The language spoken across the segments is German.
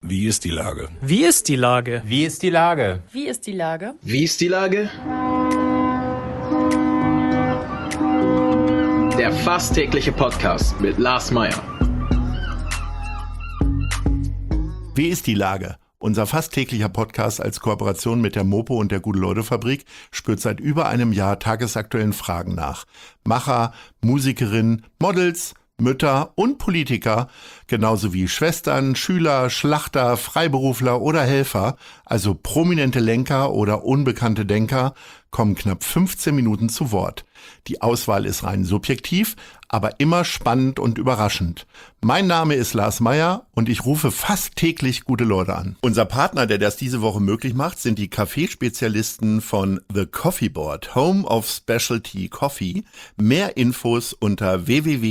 Wie ist die Lage? Wie ist die Lage? Wie ist die Lage? Wie ist die Lage? Wie ist die Lage? Der fast tägliche Podcast mit Lars Meyer. Wie ist die Lage? Unser fast täglicher Podcast als Kooperation mit der Mopo und der Gute-Leute-Fabrik spürt seit über einem Jahr tagesaktuellen Fragen nach. Macher, Musikerinnen, Models, Mütter und Politiker, genauso wie Schwestern, Schüler, Schlachter, Freiberufler oder Helfer, also prominente Lenker oder unbekannte Denker, kommen knapp 15 Minuten zu Wort. Die Auswahl ist rein subjektiv, aber immer spannend und überraschend. Mein Name ist Lars Meyer und ich rufe fast täglich gute Leute an. Unser Partner, der das diese Woche möglich macht, sind die Kaffeespezialisten von The Coffee Board, Home of Specialty Coffee. Mehr Infos unter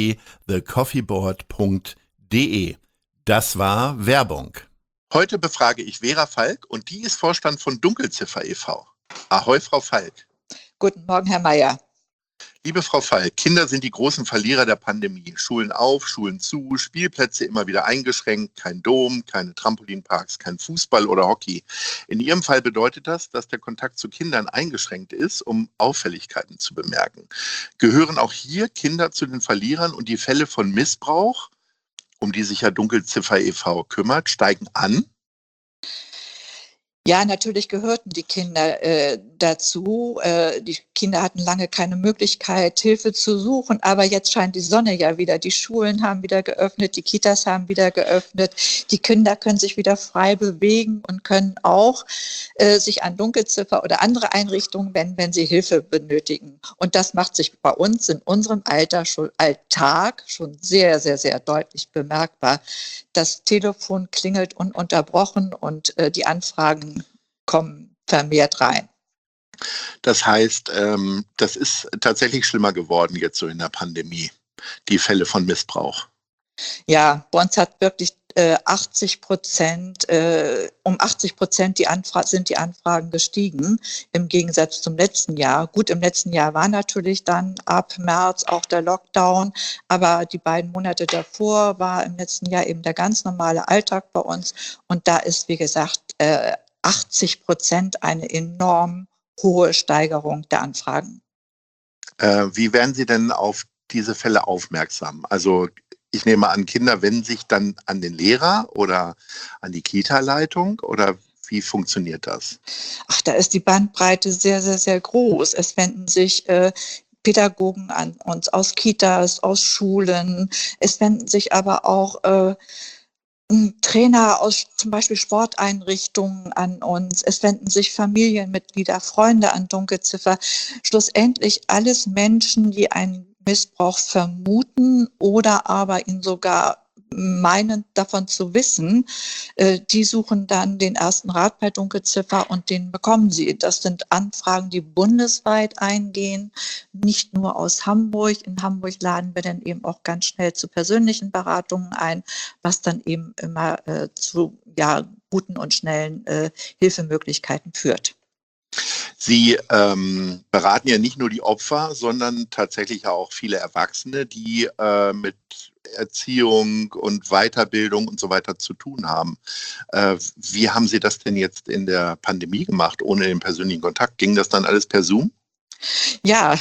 www.thecoffeeboard.de. Das war Werbung. Heute befrage ich Vera Falk und die ist Vorstand von Dunkelziffer e.V. Ahoi, Frau Falk. Guten Morgen, Herr Meyer. Liebe Frau Falk, Kinder sind die großen Verlierer der Pandemie. Schulen auf, Schulen zu, Spielplätze immer wieder eingeschränkt, kein Dom, keine Trampolinparks, kein Fußball oder Hockey. In Ihrem Fall bedeutet das, dass der Kontakt zu Kindern eingeschränkt ist, um Auffälligkeiten zu bemerken. Gehören auch hier Kinder zu den Verlierern und die Fälle von Missbrauch, um die sich ja Dunkelziffer e.V. kümmert, steigen an? Ja, natürlich gehörten die Kinder dazu. Die Kinder hatten lange keine Möglichkeit, Hilfe zu suchen. Aber jetzt scheint die Sonne ja wieder. Die Schulen haben wieder geöffnet, die Kitas haben wieder geöffnet. Die Kinder können sich wieder frei bewegen und können auch sich an Dunkelziffer oder andere Einrichtungen wenden, wenn sie Hilfe benötigen. Und das macht sich bei uns in unserem Alltag schon sehr, sehr, sehr deutlich bemerkbar. Das Telefon klingelt ununterbrochen und die Anfragen kommen vermehrt rein. Das heißt, das ist tatsächlich schlimmer geworden jetzt so in der Pandemie, die Fälle von Missbrauch. Ja, bei uns hat wirklich 80%, um 80% sind die Anfragen gestiegen, im Gegensatz zum letzten Jahr. Gut, im letzten Jahr war natürlich dann ab März auch der Lockdown, aber die beiden Monate davor war im letzten Jahr eben der ganz normale Alltag bei uns. Und da ist, wie gesagt, 80% eine enorm hohe Steigerung der Anfragen. Wie werden Sie denn auf diese Fälle aufmerksam? Also ich nehme an, Kinder wenden sich dann an den Lehrer oder an die Kita-Leitung oder wie funktioniert das? Ach, da ist die Bandbreite sehr, sehr, sehr groß. Es wenden sich Pädagogen an uns aus Kitas, aus Schulen. Es wenden sich aber auch Trainer aus zum Beispiel Sporteinrichtungen an uns. Es wenden sich Familienmitglieder, Freunde an Dunkelziffer. Schlussendlich alles Menschen, die einen Missbrauch vermuten oder aber ihn sogar meinen, davon zu wissen, die suchen dann den ersten Rat bei Dunkelziffer und den bekommen sie. Das sind Anfragen, die bundesweit eingehen, nicht nur aus Hamburg. In Hamburg laden wir dann eben auch ganz schnell zu persönlichen Beratungen ein, was dann eben immer zu guten und schnellen Hilfemöglichkeiten führt. Sie beraten ja nicht nur die Opfer, sondern tatsächlich auch viele Erwachsene, die mit Erziehung und Weiterbildung und so weiter zu tun haben. Wie haben Sie das denn jetzt in der Pandemie gemacht, ohne den persönlichen Kontakt? Ging das dann alles per Zoom? Ja,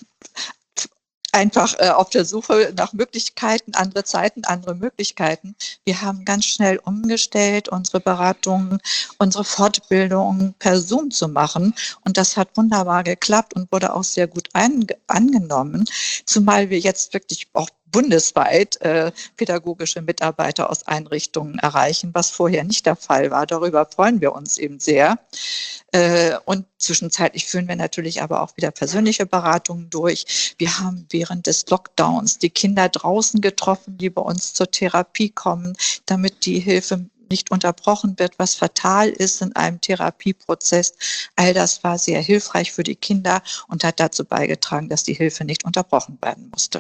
einfach auf der Suche nach Möglichkeiten, andere Zeiten, andere Möglichkeiten. Wir haben ganz schnell umgestellt, unsere Beratungen, unsere Fortbildungen per Zoom zu machen. Und das hat wunderbar geklappt und wurde auch sehr gut angenommen. Zumal wir jetzt wirklich auch bundesweit pädagogische Mitarbeiter aus Einrichtungen erreichen, was vorher nicht der Fall war. Darüber freuen wir uns eben sehr. Und zwischenzeitlich führen wir natürlich aber auch wieder persönliche Beratungen durch. Wir haben während des Lockdowns die Kinder draußen getroffen, die bei uns zur Therapie kommen, damit die Hilfe nicht unterbrochen wird, was fatal ist in einem Therapieprozess. All das war sehr hilfreich für die Kinder und hat dazu beigetragen, dass die Hilfe nicht unterbrochen werden musste.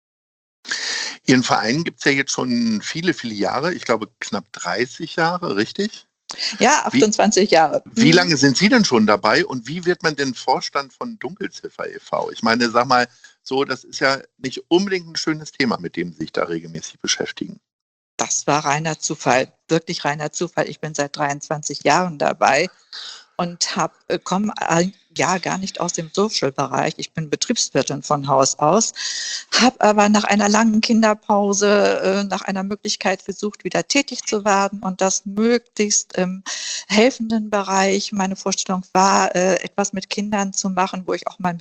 Ihren Verein gibt es ja jetzt schon viele, viele Jahre. Ich glaube knapp 30 Jahre, richtig? Ja, 28 Jahre. Wie lange sind Sie denn schon dabei und wie wird man denn Vorstand von Dunkelziffer e.V.? Ich meine, sag mal so, das ist ja nicht unbedingt ein schönes Thema, mit dem Sie sich da regelmäßig beschäftigen. Das war reiner Zufall, wirklich reiner Zufall. Ich bin seit 23 Jahren dabei und komme ja gar nicht aus dem Social-Bereich. Ich bin Betriebswirtin von Haus aus, habe aber nach einer langen Kinderpause nach einer Möglichkeit gesucht, wieder tätig zu werden und das möglichst im helfenden Bereich. Meine Vorstellung war, etwas mit Kindern zu machen, wo ich auch meine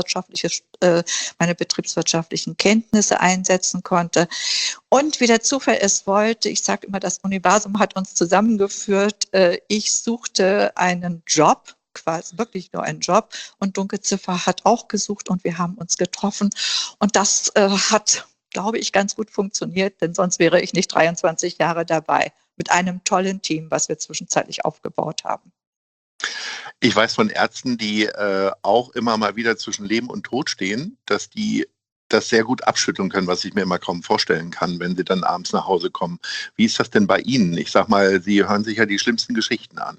betriebswirtschaftlichen Kenntnisse einsetzen konnte. Und wie der Zufall es wollte, ich sage immer, das Universum hat uns zusammengeführt. Ich suchte einen Job, quasi wirklich nur einen Job, und Dunkelziffer hat auch gesucht und wir haben uns getroffen. Und das hat, glaube ich, ganz gut funktioniert, denn sonst wäre ich nicht 23 Jahre dabei mit einem tollen Team, was wir zwischenzeitlich aufgebaut haben. Ich weiß von Ärzten, die auch immer mal wieder zwischen Leben und Tod stehen, dass die das sehr gut abschütteln können, was ich mir immer kaum vorstellen kann, wenn sie dann abends nach Hause kommen. Wie ist das denn bei Ihnen? Ich sag mal, Sie hören sich ja die schlimmsten Geschichten an.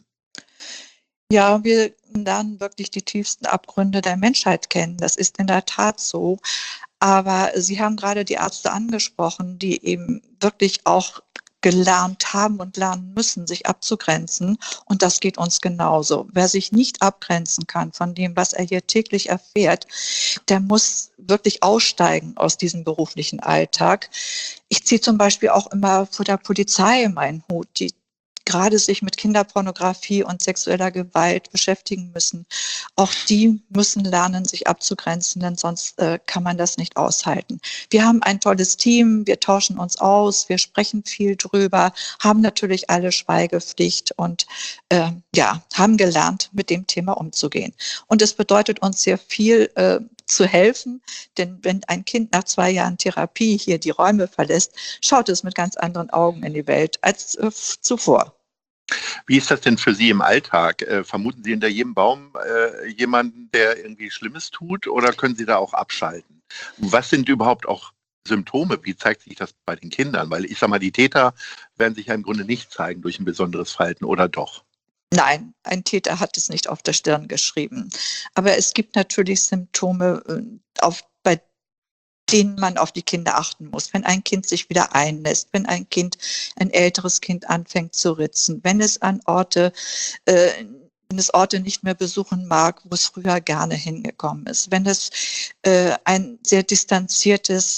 Ja, wir lernen wirklich die tiefsten Abgründe der Menschheit kennen. Das ist in der Tat so. Aber Sie haben gerade die Ärzte angesprochen, die eben wirklich auch gelernt haben und lernen müssen, sich abzugrenzen. Und das geht uns genauso. Wer sich nicht abgrenzen kann von dem, was er hier täglich erfährt, der muss wirklich aussteigen aus diesem beruflichen Alltag. Ich ziehe zum Beispiel auch immer vor der Polizei meinen Hut, die gerade sich mit Kinderpornografie und sexueller Gewalt beschäftigen müssen. Auch die müssen lernen, sich abzugrenzen, denn sonst kann man das nicht aushalten. Wir haben ein tolles Team, wir tauschen uns aus, wir sprechen viel drüber, haben natürlich alle Schweigepflicht und haben gelernt, mit dem Thema umzugehen. Und es bedeutet uns sehr viel, zu helfen, denn wenn ein Kind nach 2 Jahren Therapie hier die Räume verlässt, schaut es mit ganz anderen Augen in die Welt als zuvor. Wie ist das denn für Sie im Alltag? Vermuten Sie hinter jedem Baum jemanden, der irgendwie Schlimmes tut, oder können Sie da auch abschalten? Was sind überhaupt auch Symptome? Wie zeigt sich das bei den Kindern? Weil ich sage mal, die Täter werden sich ja im Grunde nicht zeigen durch ein besonderes Verhalten, oder doch? Nein, ein Täter hat es nicht auf der Stirn geschrieben. Aber es gibt natürlich Symptome, bei denen man auf die Kinder achten muss. Wenn ein Kind sich wieder einlässt, wenn ein älteres Kind anfängt zu ritzen, wenn es Orte nicht mehr besuchen mag, wo es früher gerne hingekommen ist, wenn es ein sehr distanziertes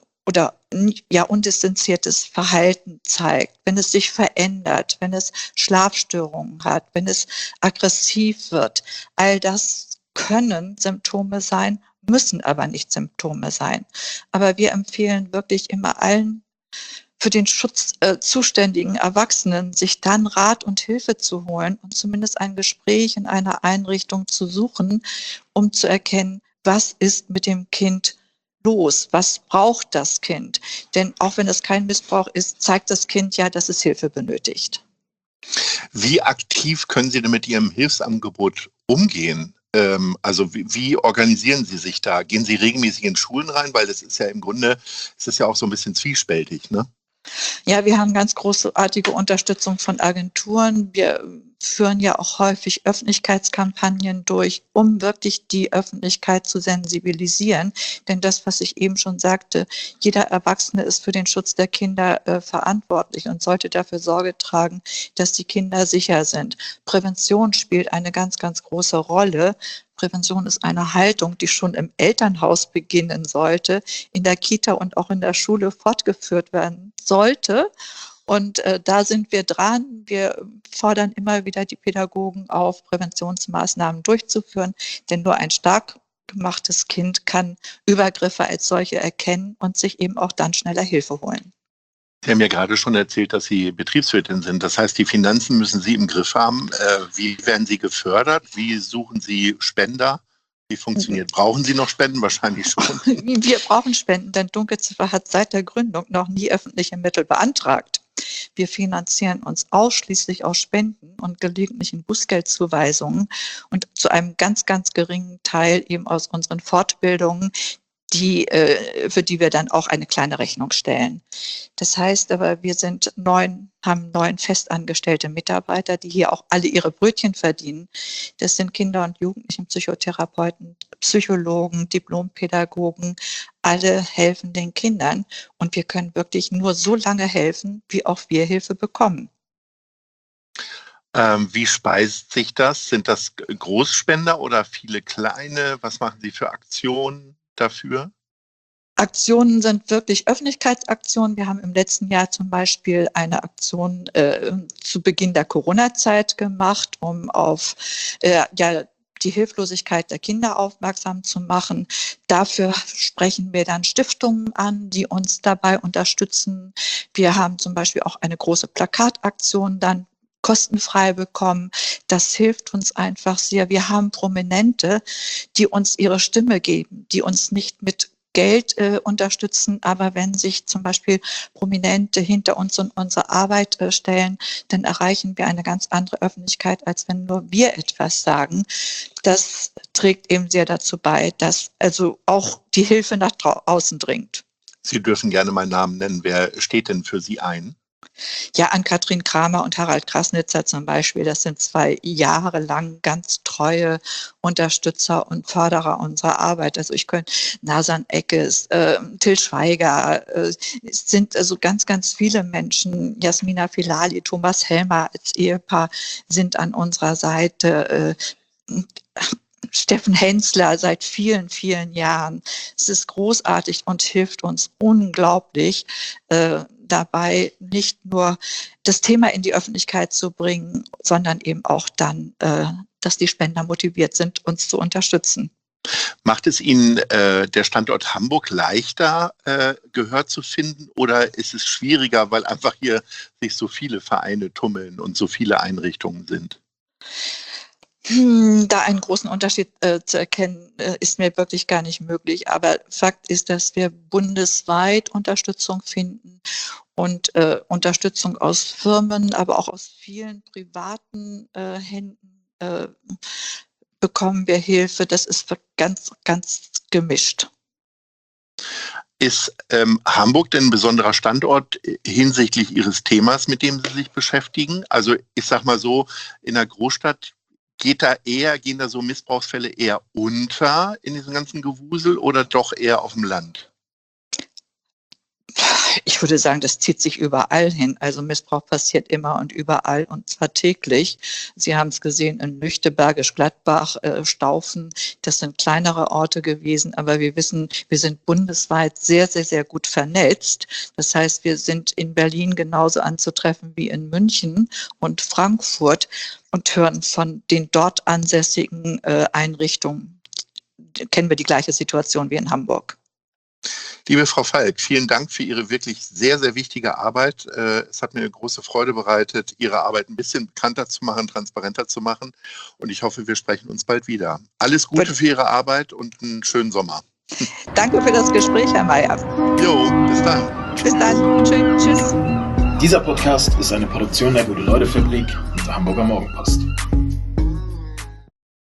undistanziertes Verhalten zeigt, wenn es sich verändert, wenn es Schlafstörungen hat, wenn es aggressiv wird. All das können Symptome sein, müssen aber nicht Symptome sein. Aber wir empfehlen wirklich immer allen für den Schutz zuständigen Erwachsenen, sich dann Rat und Hilfe zu holen und zumindest ein Gespräch in einer Einrichtung zu suchen, um zu erkennen, was ist mit dem Kind los? Was braucht das Kind? Denn auch wenn es kein Missbrauch ist, zeigt das Kind ja, dass es Hilfe benötigt. Wie aktiv können Sie denn mit Ihrem Hilfsangebot umgehen? Also wie organisieren Sie sich da? Gehen Sie regelmäßig in Schulen rein? Weil das ist ja im Grunde, es ist ja auch so ein bisschen zwiespältig, ne? Ja, wir haben ganz großartige Unterstützung von Agenturen. Wir führen ja auch häufig Öffentlichkeitskampagnen durch, um wirklich die Öffentlichkeit zu sensibilisieren. Denn das, was ich eben schon sagte, jeder Erwachsene ist für den Schutz der Kinder verantwortlich und sollte dafür Sorge tragen, dass die Kinder sicher sind. Prävention spielt eine ganz, ganz große Rolle. Prävention ist eine Haltung, die schon im Elternhaus beginnen sollte, in der Kita und auch in der Schule fortgeführt werden sollte. Und da sind wir dran. Wir fordern immer wieder die Pädagogen auf, Präventionsmaßnahmen durchzuführen, denn nur ein stark gemachtes Kind kann Übergriffe als solche erkennen und sich eben auch dann schneller Hilfe holen. Sie haben ja gerade schon erzählt, dass Sie Betriebswirtin sind. Das heißt, die Finanzen müssen Sie im Griff haben. Wie werden Sie gefördert? Wie suchen Sie Spender? Wie funktioniert? Brauchen Sie noch Spenden? Wahrscheinlich schon. Wir brauchen Spenden, denn Dunkelziffer hat seit der Gründung noch nie öffentliche Mittel beantragt. Wir finanzieren uns ausschließlich aus Spenden und gelegentlichen Bußgeldzuweisungen und zu einem ganz, ganz geringen Teil eben aus unseren Fortbildungen, für die wir dann auch eine kleine Rechnung stellen. Das heißt aber, wir haben 9 festangestellte Mitarbeiter, die hier auch alle ihre Brötchen verdienen. Das sind Kinder- und Jugendlichenpsychotherapeuten, Psychologen, Diplompädagogen, alle helfen den Kindern. Und wir können wirklich nur so lange helfen, wie auch wir Hilfe bekommen. Wie speist sich das? Sind das Großspender oder viele kleine? Was machen Sie für Aktionen dafür? Aktionen sind wirklich Öffentlichkeitsaktionen. Wir haben im letzten Jahr zum Beispiel eine Aktion zu Beginn der Corona-Zeit gemacht, um auf die Hilflosigkeit der Kinder aufmerksam zu machen. Dafür sprechen wir dann Stiftungen an, die uns dabei unterstützen. Wir haben zum Beispiel auch eine große Plakataktion dann kostenfrei bekommen. Das hilft uns einfach sehr. Wir haben Prominente, die uns ihre Stimme geben, die uns nicht mit Geld unterstützen, aber wenn sich zum Beispiel Prominente hinter uns und unsere Arbeit stellen, dann erreichen wir eine ganz andere Öffentlichkeit, als wenn nur wir etwas sagen. Das trägt eben sehr dazu bei, dass also auch die Hilfe nach außen dringt. Sie dürfen gerne meinen Namen nennen. Wer steht denn für Sie ein? Ja, Ann-Kathrin Kramer und Harald Krasnitzer zum Beispiel, das sind 2 Jahre lang ganz treue Unterstützer und Förderer unserer Arbeit. Also ich könnte Nasan Eckes, Till Schweiger, es sind also ganz, ganz viele Menschen, Jasmina Filali, Thomas Helmer als Ehepaar sind an unserer Seite, Steffen Hensler seit vielen, vielen Jahren. Es ist großartig und hilft uns unglaublich, dabei nicht nur das Thema in die Öffentlichkeit zu bringen, sondern eben auch dann, dass die Spender motiviert sind, uns zu unterstützen. Macht es Ihnen der Standort Hamburg leichter, Gehör zu finden, oder ist es schwieriger, weil einfach hier sich so viele Vereine tummeln und so viele Einrichtungen sind? Da einen großen Unterschied zu erkennen, ist mir wirklich gar nicht möglich. Aber Fakt ist, dass wir bundesweit Unterstützung finden und Unterstützung aus Firmen, aber auch aus vielen privaten Händen bekommen wir Hilfe. Das ist ganz, ganz gemischt. Ist Hamburg denn ein besonderer Standort hinsichtlich Ihres Themas, mit dem Sie sich beschäftigen? Also ich sag mal so, in der Großstadt gehen da so Missbrauchsfälle eher unter in diesem ganzen Gewusel oder doch eher auf dem Land? Ich würde sagen, das zieht sich überall hin. Also Missbrauch passiert immer und überall und zwar täglich. Sie haben es gesehen in Lüchte, Bergisch Gladbach, Staufen. Das sind kleinere Orte gewesen, aber wir wissen, wir sind bundesweit sehr, sehr, sehr gut vernetzt. Das heißt, wir sind in Berlin genauso anzutreffen wie in München und Frankfurt und hören von den dort ansässigen Einrichtungen, kennen wir die gleiche Situation wie in Hamburg. Liebe Frau Falk, vielen Dank für Ihre wirklich sehr, sehr wichtige Arbeit. Es hat mir eine große Freude bereitet, Ihre Arbeit ein bisschen bekannter zu machen, transparenter zu machen. Und ich hoffe, wir sprechen uns bald wieder. Alles Gute für Ihre Arbeit und einen schönen Sommer. Danke für das Gespräch, Herr Mayer. Jo, bis dann. Bis dann. Tschüss. Dieser Podcast ist eine Produktion der Gute-Leute-Fabrik und der Hamburger Morgenpost.